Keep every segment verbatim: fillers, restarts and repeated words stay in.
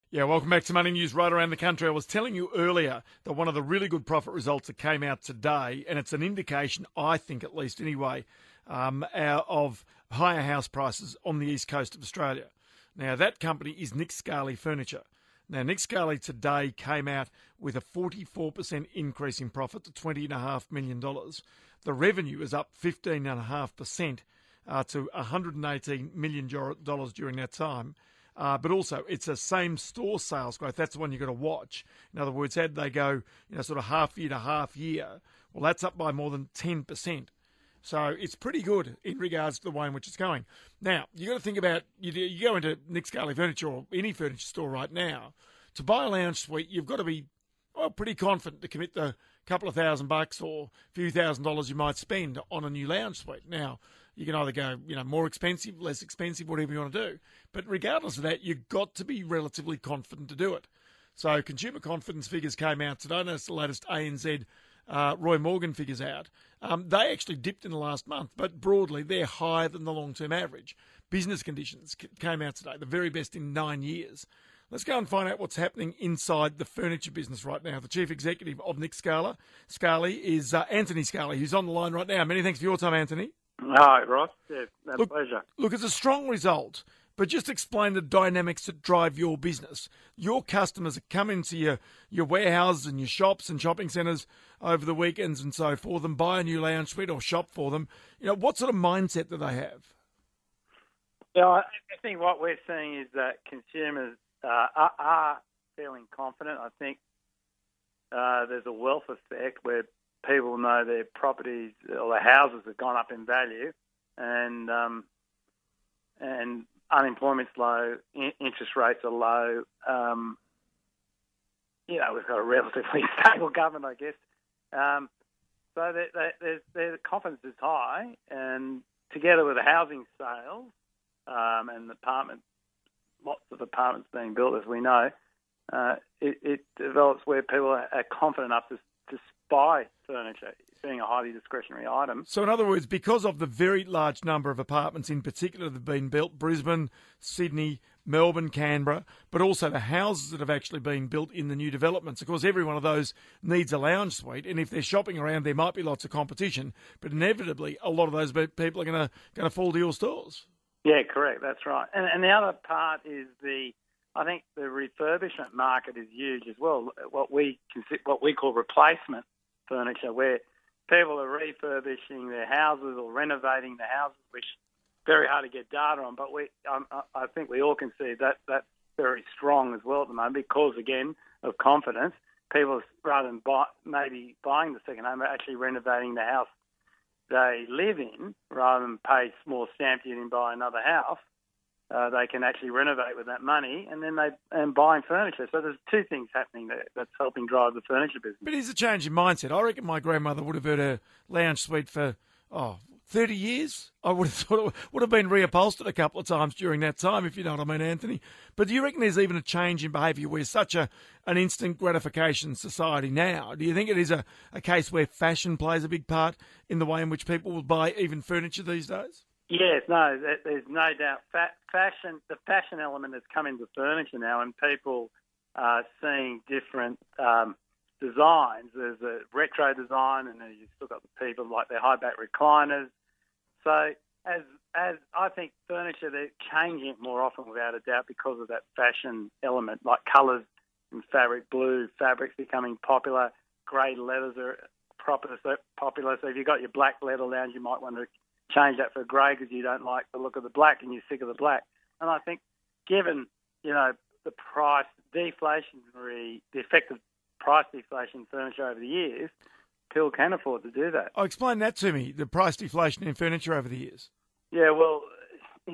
Yeah, welcome back to Money News right around the country. I was telling you earlier that one of the really good profit results that came out today, and it's an indication, I think at least anyway, um, our- of higher house prices on the east coast of Australia. Now, that company is Nick Scali Furniture. Now, Nick Scali today came out with a forty-four percent increase in profit to twenty point five million dollars. The revenue is up fifteen point five percent uh, to one hundred eighteen million dollars during that time. Uh, but also, it's a same-store sales growth. That's the one you've got to watch. In other words, how did they go, you know, sort of half year to half year? Well, that's up by more than ten percent. So it's pretty good in regards to the way in which it's going. Now, you've got to think about, you, you go into Nick Scali Furniture or any furniture store right now, to buy a lounge suite, you've got to be, well, pretty confident to commit the couple of thousand bucks or a few thousand dollars you might spend on a new lounge suite. Now, you can either go, you know, more expensive, less expensive, whatever you want to do. But regardless of that, you've got to be relatively confident to do it. So consumer confidence figures came out today. That's the latest A N Z uh, Roy Morgan figures out. Um, they actually dipped in the last month, but broadly they're higher than the long-term average. Business conditions came out today, the very best in nine years. Let's go and find out what's happening inside the furniture business right now. The chief executive of Nick Scali, Scali is uh, Anthony Scali, who's on the line right now. Many thanks for your time, Anthony. Hi, Ross. Yeah, a look, pleasure. Look, it's a strong result, but just explain the dynamics that drive your business. Your customers come into your, your warehouses and your shops and shopping centres over the weekends and so forth and buy a new lounge suite or shop for them. You know, what sort of mindset do they have? Yeah, I think what we're seeing is that consumers uh, are, are feeling confident. I think uh, there's a wealth effect where people know their properties or their houses have gone up in value, and um, and unemployment's low, in- interest rates are low. Um, you know, we've got a relatively stable government, I guess. Um, so the, the, there's, the confidence is high, and together with the housing sales um, and apartment, lots of apartments being built, as we know, uh, it, it develops where people are, are confident enough to, to buy furniture, being a highly discretionary item. So in other words, because of the very large number of apartments in particular that have been built, Brisbane, Sydney, Melbourne, Canberra, but also the houses that have actually been built in the new developments. Of course, every one of those needs a lounge suite, and if they're shopping around, there might be lots of competition, but inevitably a lot of those people are going to going to fall to your stores. Yeah, correct. That's right. And, and the other part is the, I think the refurbishment market is huge as well. What we consider, what we call replacement furniture, where people are refurbishing their houses or renovating the houses, which is very hard to get data on. But we, um, I think we all can see that that's very strong as well at the moment because, again, of confidence. People, rather than buy, maybe buying the second home, are actually renovating the house they live in rather than pay small stamp duty and buy another house. Uh, they can actually renovate with that money, and then they and buying furniture. So there's two things happening there that's helping drive the furniture business. But it's a change in mindset. I reckon my grandmother would have had a lounge suite for oh thirty years. I would have thought it would have been reupholstered a couple of times during that time, if you know what I mean, Anthony. But do you reckon there's even a change in behaviour? We're such a an instant gratification society now. Do you think it is a, a case where fashion plays a big part in the way in which people will buy even furniture these days? Yes, no, there's no doubt. Fa- fashion, the fashion element has come into furniture now, and people are seeing different um, designs. There's a retro design, and then you've still got the people like their high back recliners. So, as as I think furniture, they're changing it more often without a doubt because of that fashion element, like colours and fabric, blue fabrics becoming popular, grey leathers are popular. So, popular. So if you've got your black leather lounge, you might want to change that for grey because you don't like the look of the black and you're sick of the black. And I think given, you know, the price deflationary, the effect of price deflation in furniture over the years, people can afford to do that. Oh, explain that to me, the price deflation in furniture over the years. Yeah, well, if,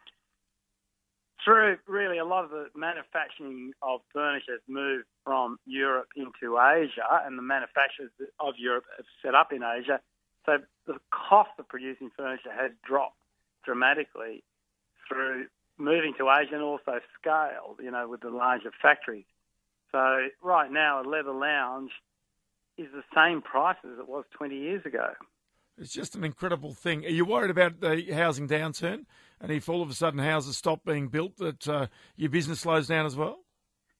through really a lot of the manufacturing of furniture has moved from Europe into Asia, and the manufacturers of Europe have set up in Asia. So the cost of producing furniture has dropped dramatically through moving to Asia and also scale, you know, with the larger factories. So right now, a leather lounge is the same price as it was twenty years ago. It's just an incredible thing. Are you worried about the housing downturn? And if all of a sudden houses stop being built, that uh, your business slows down as well?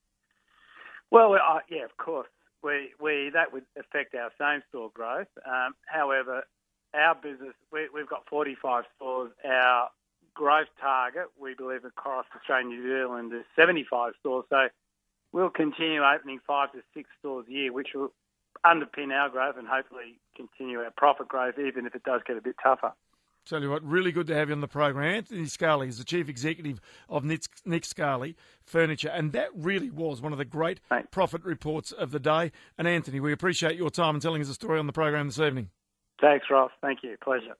Well, uh, yeah, of course. We we that would affect our same store growth. Um, however, our business we, we've got forty-five stores. Our growth target, we believe, across Australia and New Zealand is seventy-five stores. So we'll continue opening five to six stores a year, which will underpin our growth and hopefully continue our profit growth, even if it does get a bit tougher. Tell you what, really good to have you on the program. Anthony Scully is the Chief Executive of Nick, Nick Scully Furniture, and that really was one of the great Thanks. profit reports of the day. And Anthony, we appreciate your time and telling us a story on the program this evening. Thanks, Ross. Thank you. Pleasure.